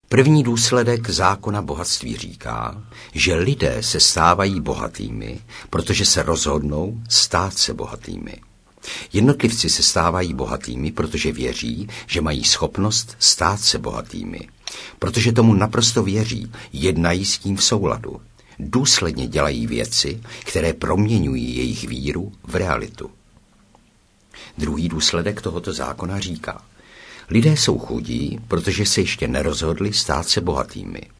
První důsledek zákona bohatství říká, že lidé se stávají bohatými, protože se rozhodnou stát se bohatými. Jednotlivci se stávají bohatými, protože věří, že mají schopnost stát se bohatými. Protože tomu naprosto věří, jednají s tím v souladu. Důsledně dělají věci, které proměňují jejich víru v realitu. Druhý důsledek tohoto zákona říká: lidé jsou chudí, protože se ještě nerozhodli stát se bohatými.